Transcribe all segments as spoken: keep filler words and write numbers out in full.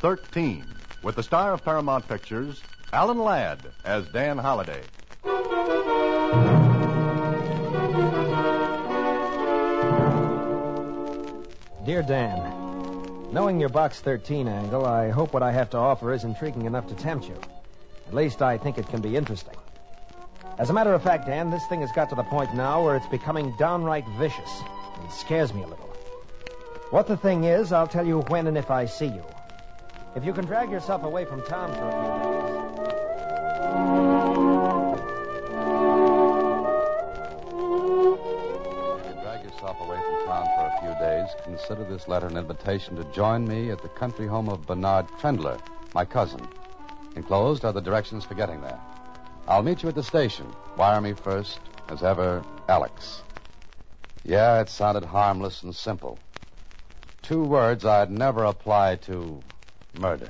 thirteen, with the star of Paramount Pictures, Alan Ladd, as Dan Holliday. Dear Dan, knowing your Box thirteen angle, I hope what I have to offer is intriguing enough to tempt you. At least I think it can be interesting. As a matter of fact, Dan, this thing has got to the point now where it's becoming downright vicious. It scares me a little. What the thing is, I'll tell you when and if I see you. If you can drag yourself away from town for a few days... If you can drag yourself away from town for a few days, consider this letter an invitation to join me at the country home of Bernard Trendler, my cousin. Enclosed are the directions for getting there. I'll meet you at the station. Wire me first, as ever, Alex. Yeah, it sounded harmless and simple. Two words I'd never apply to murder.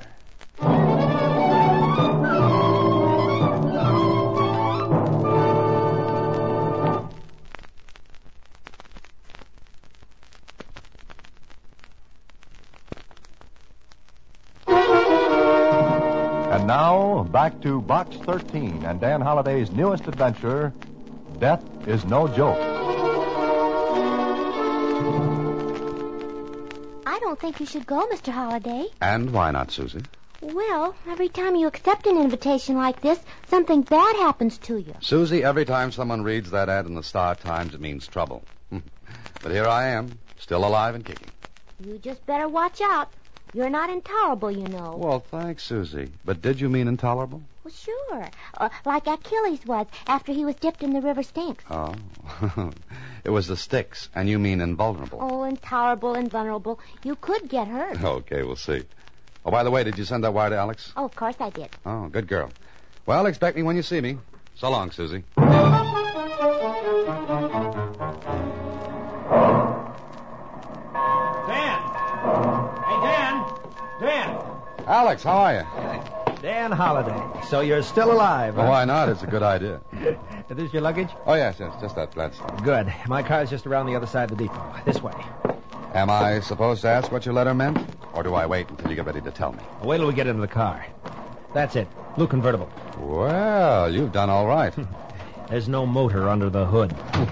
And now, back to Box thirteen and Dan Holliday's newest adventure, Death is No Joke. I don't think you should go, Mister Holliday. And why not, Susie? Well, every time you accept an invitation like this, something bad happens to you. Susie, every time someone reads that ad in the Star Times, it means trouble. But here I am, still alive and kicking. You just better watch out. You're not intolerable, you know. Well, thanks, Susie. But did you mean intolerable? Well, sure. Uh, like Achilles was after he was dipped in the river Styx. Oh. It was the Styx, and you mean invulnerable. Oh, intolerable and vulnerable. You could get hurt. Okay, we'll see. Oh, by the way, did you send that wire to Alex? Oh, of course I did. Oh, good girl. Well, expect me when you see me. So long, Susie. Alex, how are you? Dan Holliday. So you're still alive, huh? Well, why not? It's a good idea. Is this your luggage? Oh, yes, yes, just that Gladstone. Good. My car's just around the other side of the depot. This way. Am I supposed to ask what your letter meant? Or do I wait until you get ready to tell me? Well, wait till we get into the car. That's it. Blue convertible. Well, you've done all right. There's no motor under the hood.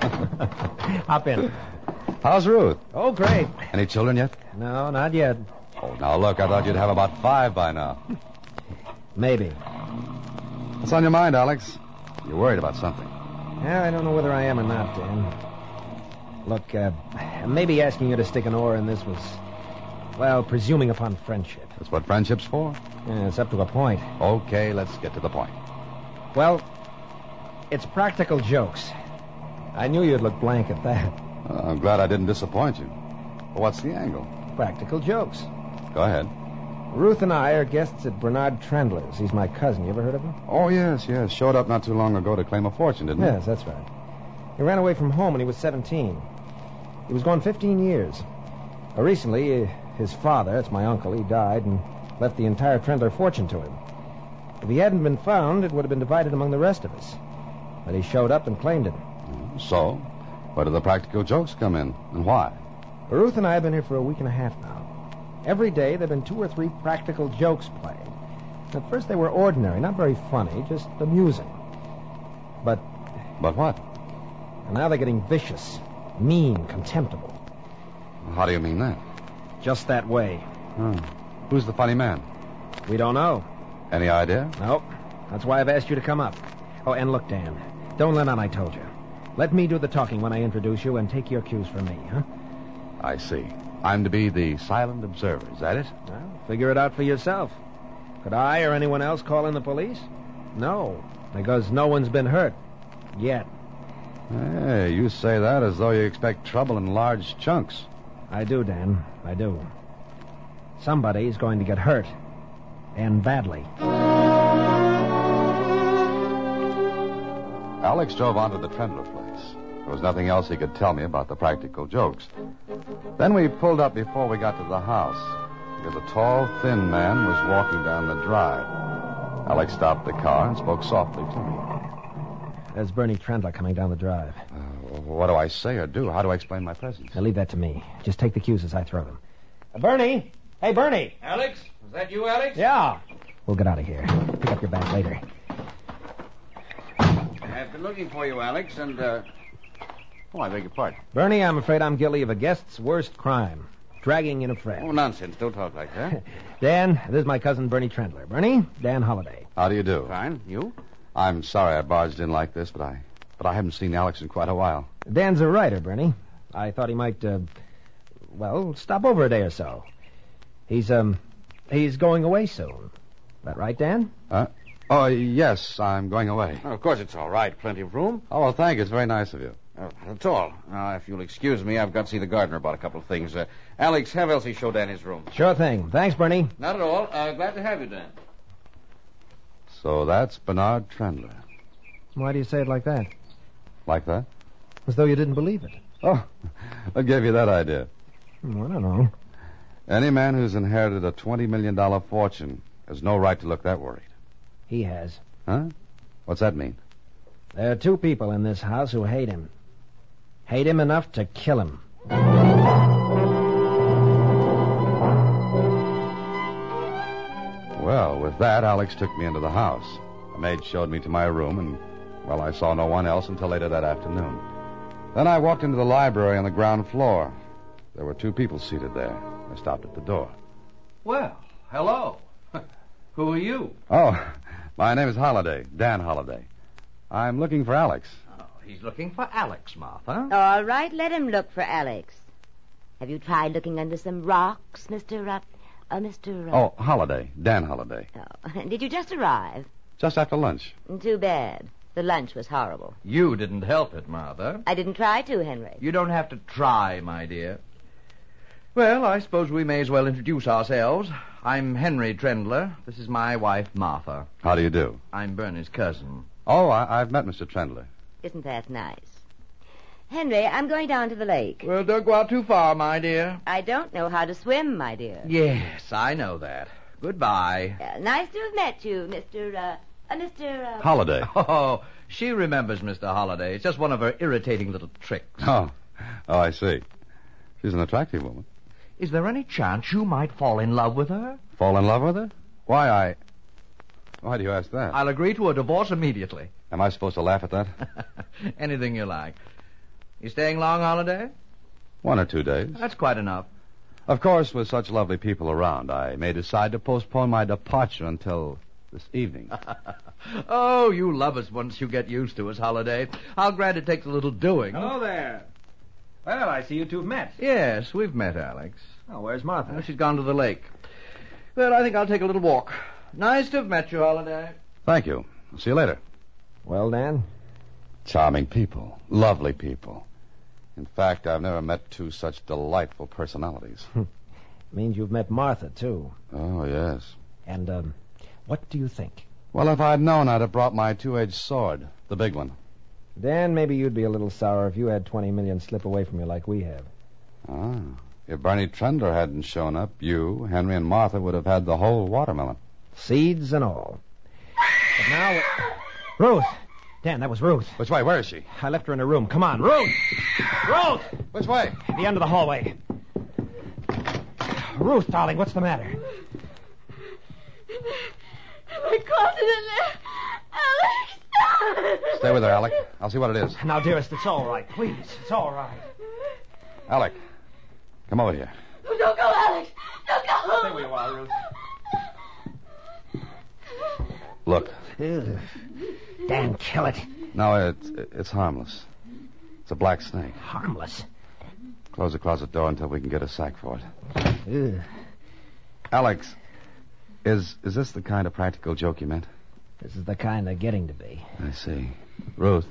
Hop in. How's Ruth? Oh, great. Any children yet? No, not yet. Oh, now look, I thought you'd have about five by now. Maybe. What's on your mind, Alex? You're worried about something. Yeah, I don't know whether I am or not, Dan. Look, uh, maybe asking you to stick an oar in this was, well, presuming upon friendship. That's what friendship's for? Yeah, it's up to a point. Okay, let's get to the point. Well, it's practical jokes. I knew you'd look blank at that. Uh, I'm glad I didn't disappoint you. Well, what's the angle? Practical jokes. Go ahead. Ruth and I are guests at Bernard Trendler's. He's my cousin. You ever heard of him? Oh, yes, yes. Showed up not too long ago to claim a fortune, didn't he? Yes, that's right. He ran away from home when he was seventeen. He was gone fifteen years. Uh, recently, uh, his father, that's my uncle, he died and left the entire Trendler fortune to him. If he hadn't been found, it would have been divided among the rest of us. But he showed up and claimed it. So, where do the practical jokes come in, and why? Ruth and I have been here for a week and a half now. Every day there have been two or three practical jokes played. At first they were ordinary, not very funny, just amusing. But... But what? And now they're getting vicious, mean, contemptible. How do you mean that? Just that way. Hmm. Who's the funny man? We don't know. Any idea? Nope. That's why I've asked you to come up. Oh, and look, Dan, don't let on I told you. Let me do the talking when I introduce you and take your cues from me, huh? I see. I'm to be the silent observer, is that it? Well, figure it out for yourself. Could I or anyone else call in the police? No, because no one's been hurt. Yet. Hey, you say that as though you expect trouble in large chunks. I do, Dan. I do. Somebody's going to get hurt. And badly. Alex drove on to the Trendler place. There was nothing else he could tell me about the practical jokes. Then we pulled up before we got to the house, because a tall, thin man was walking down the drive. Alex stopped the car and spoke softly to me. There's Bernie Trendler coming down the drive. Uh, what do I say or do? How do I explain my presence? Now leave that to me. Just take the cues as I throw them. Uh, Bernie! Hey, Bernie! Alex, Is that you, Alex? Yeah. We'll get out of here. Pick up your bag later. I've been looking for you, Alex, and, uh... Oh, I beg your pardon. Bernie, I'm afraid I'm guilty of a guest's worst crime. Dragging in a friend. Oh, nonsense. Don't talk like that. Dan, this is my cousin Bernie Trendler. Bernie, Dan Holliday. How do you do? Fine. You? I'm sorry I barged in like this, but I but I haven't seen Alex in quite a while. Dan's a writer, Bernie. I thought he might, uh, well, stop over a day or so. He's, um, he's going away soon. That right, Dan? Uh, oh, yes, I'm going away. Oh, of course it's all right. Plenty of room. Oh, well, thank you. It's very nice of you. Oh, that's all. Now, if you'll excuse me, I've got to see the gardener about a couple of things. Uh, Alex, have Elsie show Dan his room. Sure thing. Thanks, Bernie. Not at all. Uh, glad to have you, Dan. So that's Bernard Trendler. Why do you say it like that? Like that? As though you didn't believe it. Oh, what gave you that idea? Hmm, I don't know. Any man who's inherited a twenty million dollars fortune has no right to look that worried. He has. Huh? What's that mean? There are two people in this house who hate him. Hate him enough to kill him. Well, with that, Alex took me into the house. The maid showed me to my room, and, well, I saw no one else until later that afternoon. Then I walked into the library on the ground floor. There were two people seated there. I stopped at the door. Well, hello. Who are you? Oh, my name is Holliday, Dan Holliday. I'm looking for Alex. Oh, he's looking for Alex, Martha. All right, let him look for Alex. Have you tried looking under some rocks, Mister Uh, uh, Mister Uh... Oh, Holliday, Dan Holliday. Oh. Did you just arrive? Just after lunch. Too bad. The lunch was horrible. You didn't help it, Martha. I didn't try to, Henry. You don't have to try, my dear. Well, I suppose we may as well introduce ourselves. I'm Henry Trendler. This is my wife, Martha. How do you do? I'm Bernie's cousin. Oh, I- I've met Mister Trendler. Isn't that nice? Henry, I'm going down to the lake. Well, don't go out too far, my dear. I don't know how to swim, my dear. Yes, I know that. Goodbye. Uh, nice to have met you, Mister Uh, uh, Mister Uh... Holliday. Oh, she remembers Mister Holliday. It's just one of her irritating little tricks. Oh, oh, I see. She's an attractive woman. Is there any chance you might fall in love with her? Fall in love with her? Why, I... Why do you ask that? I'll agree to a divorce immediately. Am I supposed to laugh at that? Anything you like. You staying long, Holiday? One or two days. That's quite enough. Of course, with such lovely people around, I may decide to postpone my departure until this evening. Oh, you love us once you get used to us, Holiday. I'll grant it takes a little doing. Hello there. Well, I see you two have met. Yes, we've met, Alex. Oh, where's Martha? Oh, she's gone to the lake. Well, I think I'll take a little walk. Nice to have met you, Holiday. Thank you. I'll see you later. Well, Dan? Charming people. Lovely people. In fact, I've never met two such delightful personalities. Means you've met Martha, too. Oh, yes. And, um, what do you think? Well, if I'd known, I'd have brought my two-edged sword. The big one. Dan, maybe you'd be a little sour if you had twenty million slip away from you like we have. Ah. If Bernie Trendler hadn't shown up, you, Henry, and Martha would have had the whole watermelon. Seeds and all. But now... Ruth! Dan, that was Ruth. Which way? Where is she? I left her in her room. Come on, Ruth! Ruth! Which way? At the end of the hallway. Ruth, darling, what's the matter? My closet in there. Alex! Stay with her, Alec. I'll see what it is. Now, dearest, it's all right. Please, it's all right. Alec, come over here. Oh, don't go, Alex! Don't go! Stay where you are, Ruth. Look. Ugh. Dan, kill it. No, it's, it's harmless. It's a black snake. Harmless. Close the closet door until we can get a sack for it. Ugh. Alex, is is this the kind of practical joke you meant? This is the kind they're getting to be. I see. Ruth.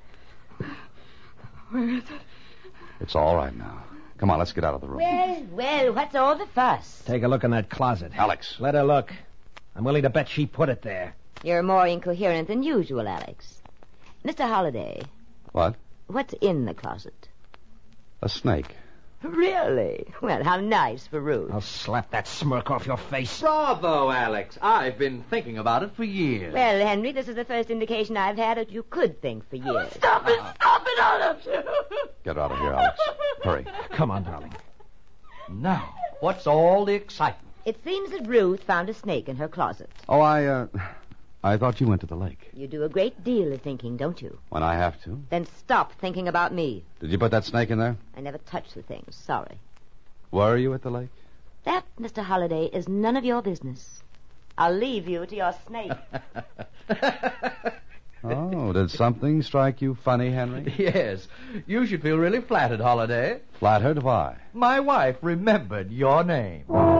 Where is it? It's all right now. Come on, let's get out of the room. Well, well, what's all the fuss? Take a look in that closet. Alex. Let her look. I'm willing to bet she put it there. You're more incoherent than usual, Alex. Mister Holliday, What? what's in the closet? A snake. Really? Well, how nice for Ruth. I'll slap that smirk off your face. Bravo, Alex. I've been thinking about it for years. Well, Henry, this is the first indication I've had that you could think for years. Stop it! Stop it, all of you! Get out of here, Alex. Hurry. Come on, darling. Now, what's all the excitement? It seems that Ruth found a snake in her closet. Oh, I, uh, I thought you went to the lake. You do a great deal of thinking, don't you? When I have to. Then stop thinking about me. Did you put that snake in there? I never touched the thing. Sorry. Were you at the lake? That, Mister Holliday, is none of your business. I'll leave you to your snake. Oh, did something strike you funny, Henry? Yes. You should feel really flattered, Holiday. Flattered? Why? My wife remembered your name.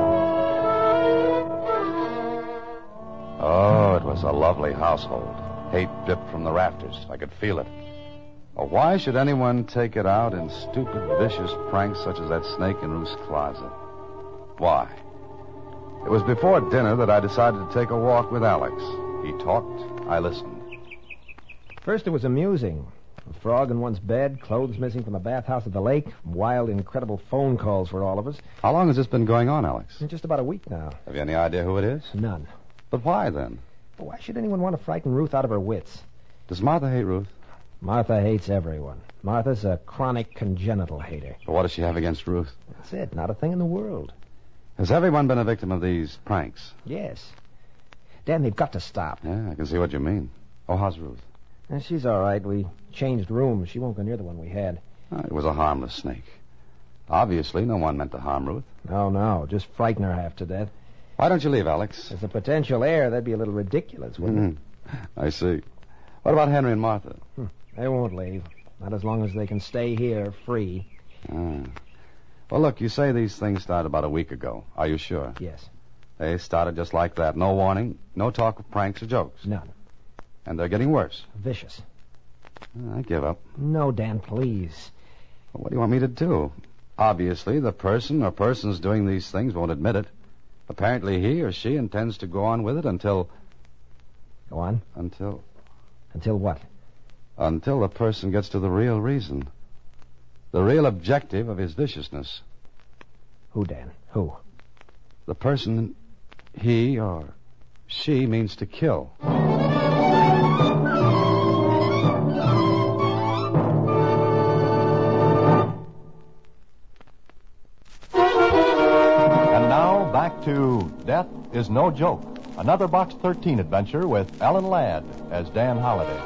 Oh, it was a lovely household. Hate dripped from the rafters. I could feel it. Oh, why should anyone take it out in stupid, vicious pranks such as that snake in Ruth's closet? Why? It was before dinner that I decided to take a walk with Alex. He talked, I listened. First, it was amusing. A frog in one's bed, clothes missing from the bathhouse at the lake, wild, incredible phone calls for all of us. How long has this been going on, Alex? In just about a week now. Have you any idea who it is? None. But why, then? But why should anyone want to frighten Ruth out of her wits? Does Martha hate Ruth? Martha hates everyone. Martha's a chronic congenital hater. But what does she have against Ruth? That's it. Not a thing in the world. Has everyone been a victim of these pranks? Yes. Dan, they've got to stop. Yeah, I can see what you mean. Oh, how's Ruth? And she's all right. We changed rooms. She won't go near the one we had. Oh, it was a harmless snake. Obviously, no one meant to harm Ruth. No, no. Just frighten her half to death. Why don't you leave, Alex? As a potential heir, that'd be a little ridiculous, wouldn't Mm-hmm. I see. What about Henry and Martha? it? Hmm. They won't leave. Not as long as they can stay here free. Ah. Well, look, you say these things started about a week ago. Are you sure? Yes. They started just like that. No warning, no talk of pranks or jokes. None. And they're getting worse. Vicious. I give up. No, Dan, please. Well, what do you want me to do? Obviously, the person or persons doing these things won't admit it. Apparently, he or she intends to go on with it until... Go on. Until... Until what? Until the person gets to the real reason. The real objective of his viciousness. Who, Dan? Who? The person he or she means to kill. And now, back to Death is No Joke. Another Box thirteen adventure with Ellen Ladd as Dan Holliday.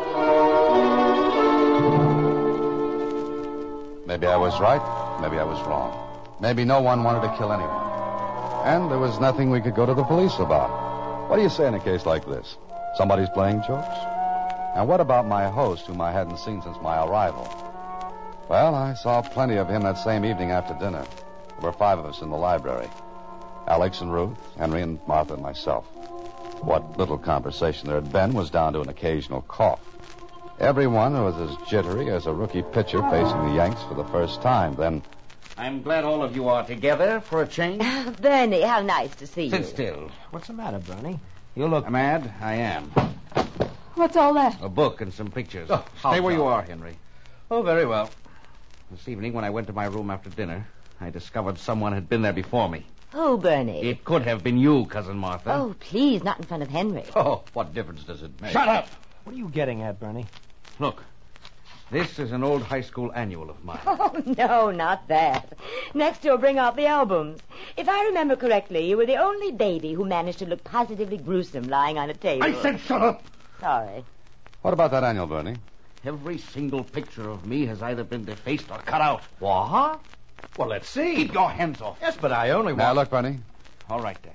Maybe I was right, maybe I was wrong. Maybe no one wanted to kill anyone. And there was nothing we could go to the police about. What do you say in a case like this? Somebody's playing jokes? And what about my host, whom I hadn't seen since my arrival? Well, I saw plenty of him that same evening after dinner. There were five of us in the library. Alex and Ruth, Henry and Martha and myself. What little conversation there had been was down to an occasional cough. Everyone was as jittery as a rookie pitcher facing the Yanks for the first time. Then... I'm glad all of you are together for a change. Bernie, how nice to see Sit you. still. What's the matter, Bernie? You look... Mad? I am. What's all that? A book and some pictures. Oh, Stay where so? you are, Henry. Oh, very well. This evening, when I went to my room after dinner, I discovered someone had been there before me. Oh, Bernie. It could have been you, Cousin Martha. Oh, please, not in front of Henry. Oh, what difference does it make? Shut up! What are you getting at, Bernie? Look, this is an old high school annual of mine. Oh, no, not that. Next, you'll bring out the albums. If I remember correctly, you were the only baby who managed to look positively gruesome lying on a table. I said shut up! Sorry. What about that annual, Bernie? Every single picture of me has either been defaced or cut out. What? Well, let's see. Keep your hands off. Yes, but I only Now, want... look, Bernie. All right, Dan.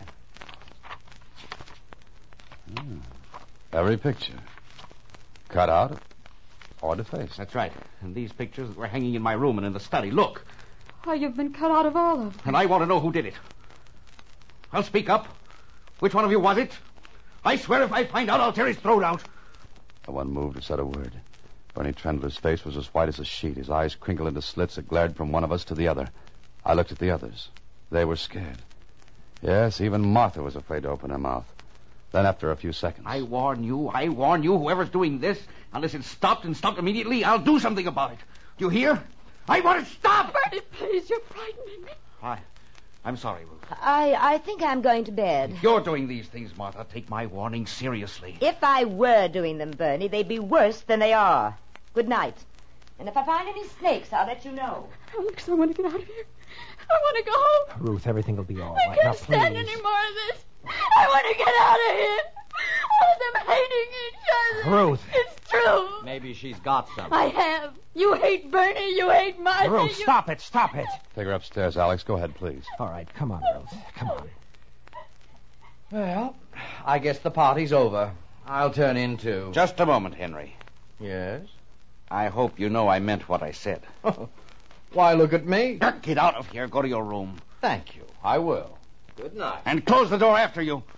Hmm. Every picture. Cut out or defaced. That's right. And these pictures were hanging in my room and in the study. Look. Oh, you've been cut out of all of them. And I want to know who did it. I'll speak up. Which one of you was it? I swear if I find out, I'll tear his throat out. No one moved or said a word. Bernie Trendler's face was as white as a sheet. His eyes crinkled into slits that glared from one of us to the other. I looked at the others. They were scared. Yes, even Martha was afraid to open her mouth. Then after a few seconds... I warn you, I warn you, whoever's doing this, unless it's stopped and stopped immediately, I'll do something about it. Do you hear? I want it stopped! Bernie, please, you're frightening me. I, I'm sorry, Ruth. I, I think I'm going to bed. If you're doing these things, Martha, take my warning seriously. If I were doing them, Bernie, they'd be worse than they are. Good night. And if I find any snakes, I'll let you know. Alex, I want to get out of here. I want to go home. Ruth, everything will be all I right. can't Now, stand please. any more of this. I want to get out of here. All of them hating each other. Ruth. It's true. Maybe she's got some. I have. You hate Bernie. You hate Martha. Ruth, you... stop it. Stop it. Take her upstairs, Alex. Go ahead, please. All right, come on, Ruth. Come on. Well, I guess the party's over. I'll turn in, too. Just a moment, Henry. Yes? I hope you know I meant what I said. Why, look at me. Get out of here. Go to your room. Thank you. I will. Good night. And close the door after you.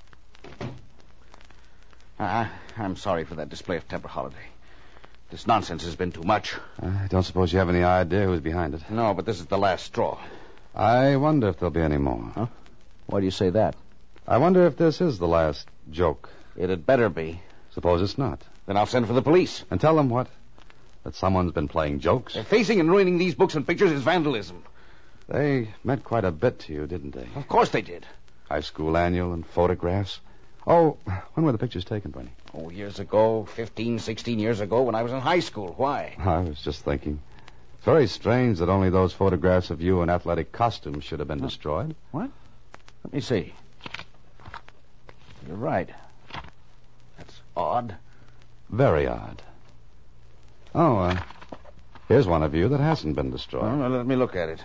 Uh, I'm sorry for that display of temper, Holiday. This nonsense has been too much. I don't suppose you have any idea who's behind it. No, but this is the last straw. I wonder if there'll be any more. Huh? Why do you say that? I wonder if this is the last joke. It had better be. Suppose it's not. Then I'll send for the police. And tell them what? That someone's been playing jokes? Defacing and ruining these books and pictures is vandalism. They meant quite a bit to you, didn't they? Of course they did. High school annual and photographs. Oh, when were the pictures taken, Bernie? Oh, years ago, fifteen, sixteen years ago, when I was in high school. Why? I was just thinking. It's very strange that only those photographs of you in athletic costumes should have been destroyed. What? Let me see. You're right. That's odd. Very odd. Oh, uh, here's one of you that hasn't been destroyed. Well, now let me look at it.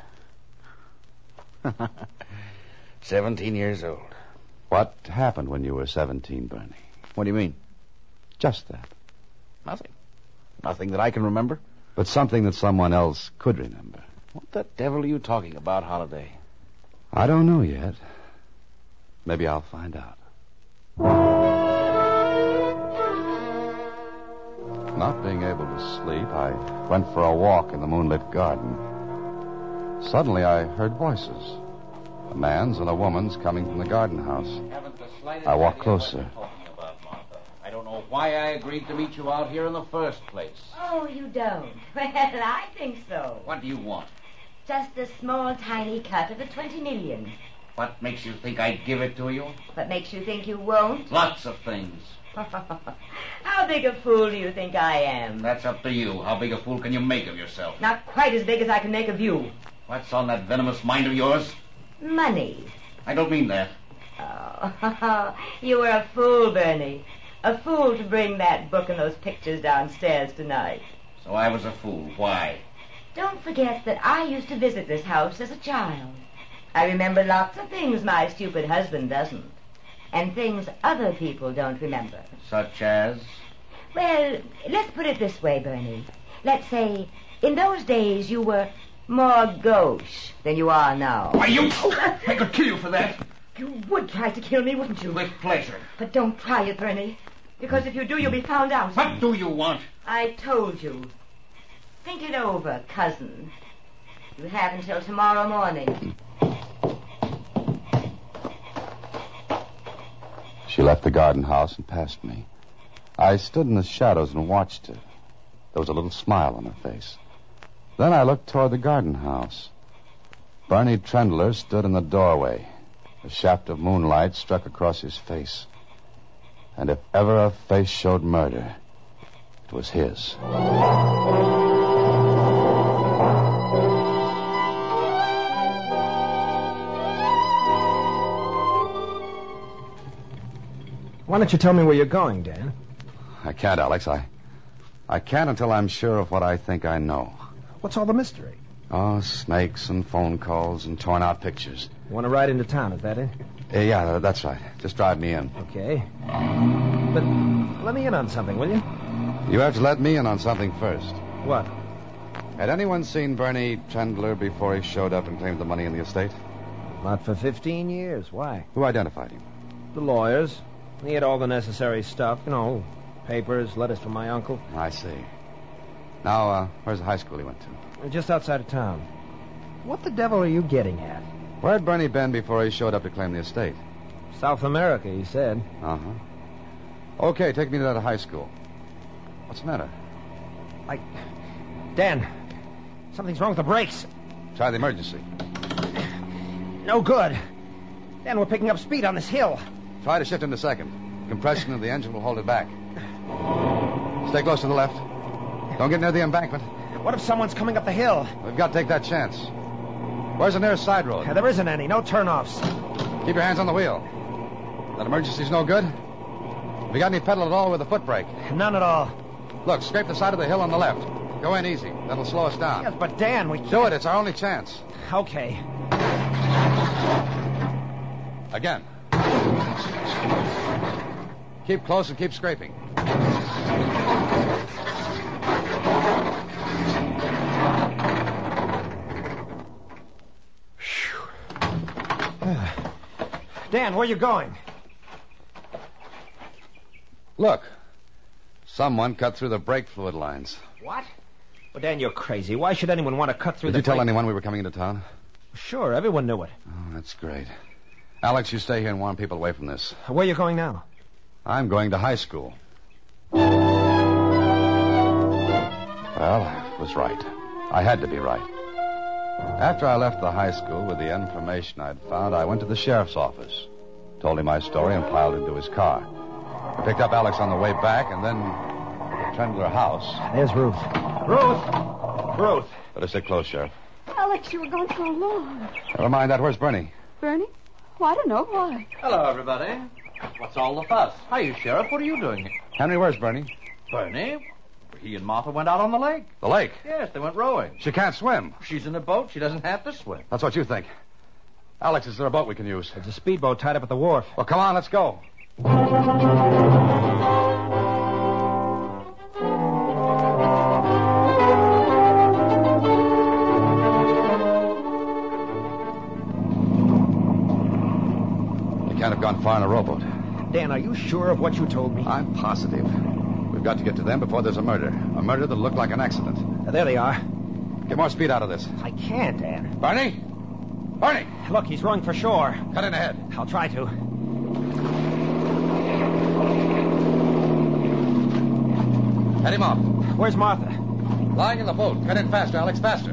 Seventeen years old. What happened when you were seventeen, Bernie? What do you mean? Just that. Nothing. Nothing that I can remember. But something that someone else could remember. What the devil are you talking about, Holiday? I don't know yet. Maybe I'll find out. Not being able to sleep, I went for a walk in the moonlit garden. Suddenly, I heard voices. A man's and a woman's coming from the garden house. I walked closer. I don't know why I agreed to meet you out here in the first place. Oh, you don't? Well, I think so. What do you want? Just a small, tiny cut of the twenty million. What makes you think I'd give it to you? What makes you think you won't? Lots of things. How big a fool do you think I am? That's up to you. How big a fool can you make of yourself? Not quite as big as I can make of you. What's on that venomous mind of yours? Money. I don't mean that. Oh, you were a fool, Bernie. A fool to bring that book and those pictures downstairs tonight. So I was a fool. Why? Don't forget that I used to visit this house as a child. I remember lots of things my stupid husband doesn't. And things other people don't remember. Such as? Well, let's put it this way, Bernie. Let's say, in those days you were more gauche than you are now. Why, you... I could kill you for that. You would try to kill me, wouldn't you? With pleasure. But don't try it, Bernie. Because if you do, you'll be found out. What do you want? I told you. Think it over, cousin. You have until tomorrow morning. She left the garden house and passed me. I stood in the shadows and watched her. There was a little smile on her face. Then I looked toward the garden house. Bernie Trendler stood in the doorway. A shaft of moonlight struck across his face. And if ever a face showed murder, it was his. Why don't you tell me where you're going, Dan? I can't, Alex. I, I can't until I'm sure of what I think I know. What's all the mystery? Oh, snakes and phone calls and torn-out pictures. You want to ride into town, is that it? Uh, yeah, that's right. Just drive me in. Okay. But let me in on something, will you? You have to let me in on something first. What? Had anyone seen Bernie Trendler before he showed up and claimed the money in the estate? Not for fifteen years. Why? Who identified him? The lawyers. He had all the necessary stuff, you know, papers, letters from my uncle. I see. Now, uh, where's the high school he went to? Just outside of town. What the devil are you getting at? Where'd Bernie been before he showed up to claim the estate? South America, he said. Uh-huh. Okay, take me to that high school. What's the matter? I... Dan, something's wrong with the brakes. Try the emergency. No good. Dan, we're picking up speed on this hill. Try to shift into second. Compression of the engine will hold it back. Stay close to the left. Don't get near the embankment. What if someone's coming up the hill? We've got to take that chance. Where's the nearest side road? Yeah, there isn't any. No turnoffs. Keep your hands on the wheel. That emergency's no good? Have you got any pedal at all with a foot brake? None at all. Look, scrape the side of the hill on the left. Go in easy. That'll slow us down. Yes, but Dan, we... Do it. It's our only chance. Okay. Again. Keep close and keep scraping. Dan, where are you going? Look. Someone cut through the brake fluid lines. What? Well, Dan, you're crazy. Why should anyone want to cut through Did the you tell brake... anyone we were coming into town? Sure, everyone knew it. Oh, that's great. Alex, you stay here and warn people away from this. Where are you going now? I'm going to high school. Well, I was right. I had to be right. After I left the high school with the information I'd found, I went to the sheriff's office, told him my story, and piled into his car. I picked up Alex on the way back, and then the Trendler house. There's Ruth. Ruth! Ruth! Better stay close, Sheriff. Alex, you were gone so long. Never mind that. Where's Bernie? Bernie? Well, I don't know why. Hello, everybody. What's all the fuss? Hiya, Sheriff. What are you doing here? Henry, where's Bernie? Bernie? He and Martha went out on the lake. The lake? Yes, they went rowing. She can't swim. She's in a boat. She doesn't have to swim. That's what you think. Alex, is there a boat we can use? There's a speedboat tied up at the wharf. Well, come on, let's go. You can't have gone far in a rowboat. Dan, are you sure of what you told me? I'm positive. We've got to get to them before there's a murder. A murder that'll look like an accident. Uh, there they are. Get more speed out of this. I can't, Dan. Barney? Barney! Look, he's rowing for shore. Cut in ahead. I'll try to. Head him off. Where's Martha? Lying in the boat. Cut in faster, Alex, faster.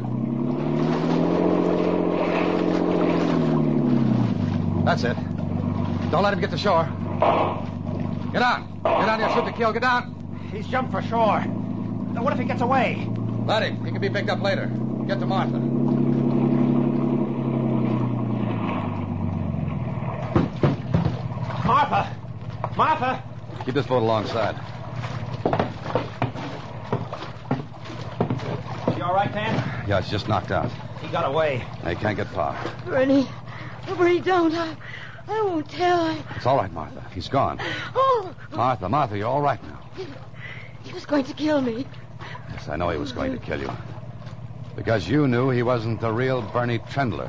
That's it. Don't let him get to shore. Get on. Get on your ship to kill. Get down. He's jumped for shore. Now, what if he gets away? Let him. He can be picked up later. Get to Martha. Martha! Martha! Keep this boat alongside. Is he all right, Dan? Yeah, it's just knocked out. He got away. They can't get far. Bernie. Oh, Bernie, don't. I, I won't tell. I... It's all right, Martha. He's gone. Oh. Martha, Martha, you're all right now. He, he was going to kill me. Yes, I know he was going to kill you. Because you knew he wasn't the real Bernie Trendler.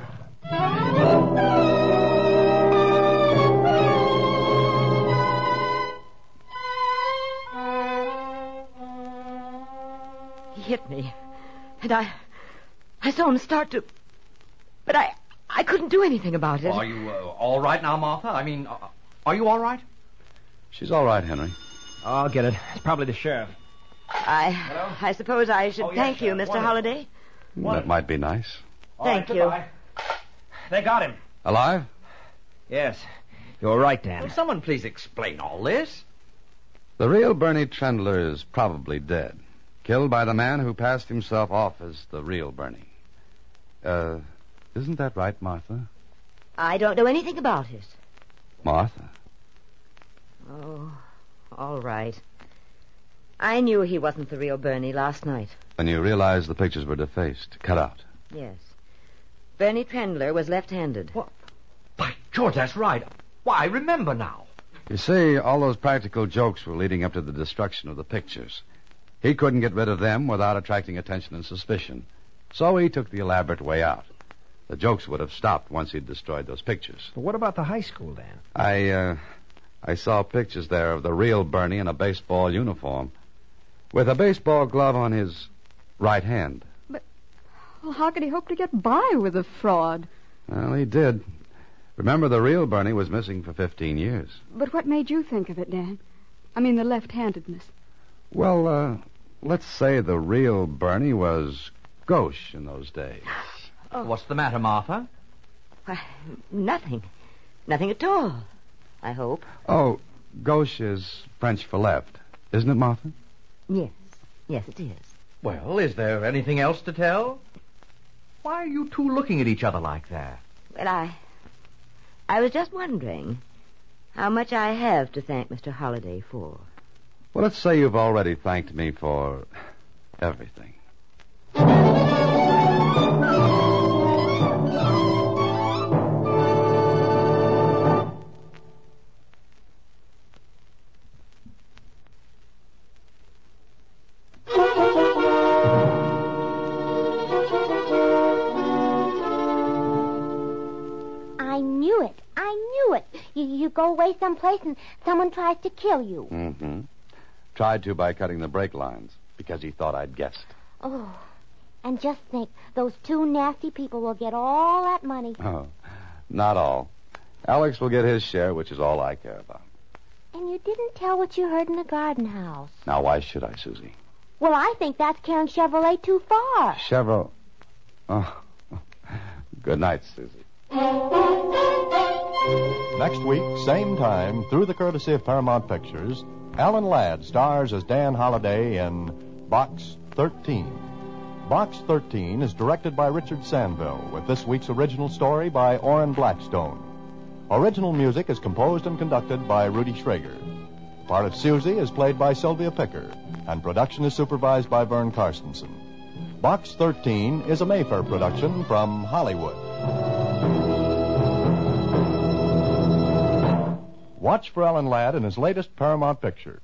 He hit me. And I... I saw him start to... But I... I couldn't do anything about it. Are you uh, all right now, Martha? I mean, uh, are you all right? She's all right, Henry. Oh, I'll get it. It's probably the sheriff. I... Hello? I suppose I should Oh, yes, thank you, sir. Mister Wonderful. Holliday. That might be nice. All Thank right, you. goodbye. They got him. Alive? Yes. You're right, Dan. Will someone please explain all this? The real Bernie Trendler is probably dead. Killed by the man who passed himself off as the real Bernie. Uh, isn't that right, Martha? I don't know anything about it. Martha? Oh, all right. I knew he wasn't the real Bernie last night. When you realized the pictures were defaced, cut out. Yes. Bernie Trendler was left-handed. What? By George, that's right. Why, I remember now. You see, all those practical jokes were leading up to the destruction of the pictures. He couldn't get rid of them without attracting attention and suspicion. So he took the elaborate way out. The jokes would have stopped once he'd destroyed those pictures. But what about the high school, Dan? I, uh, I saw pictures there of the real Bernie in a baseball uniform, with a baseball glove on his right hand. Well, how could he hope to get by with a fraud? Well, he did. Remember, the real Bernie was missing for fifteen years. But what made you think of it, Dan? I mean, the left-handedness. Well, uh, let's say the real Bernie was gauche in those days. Oh. What's the matter, Martha? Why, nothing. Nothing at all, I hope. Oh, gauche is French for left, isn't it, Martha? Yes. Yes, it is. Well, is there anything else to tell? Why are you two looking at each other like that? Well, I... I was just wondering how much I have to thank Mister Holliday for. Well, let's say you've already thanked me for everything. I knew it. I knew it. You, you go away someplace and someone tries to kill you. Mm-hmm. Tried to by cutting the brake lines, because he thought I'd guessed. Oh, and just think, those two nasty people will get all that money. Oh, not all. Alex will get his share, which is all I care about. And you didn't tell what you heard in the garden house. Now, why should I, Susie? Well, I think that's carrying Chevrolet too far. Chevrolet. Oh. Good night, Susie. Next week, same time, through the courtesy of Paramount Pictures, Alan Ladd stars as Dan Holliday in Box thirteen. Box thirteen is directed by Richard Sanville, with this week's original story by Orrin Blackstone. Original music is composed and conducted by Rudy Schrager. The part of Susie is played by Sylvia Picker, and production is supervised by Vern Carstensen. Box thirteen is a Mayfair production from Hollywood. Watch for Alan Ladd in his latest Paramount picture.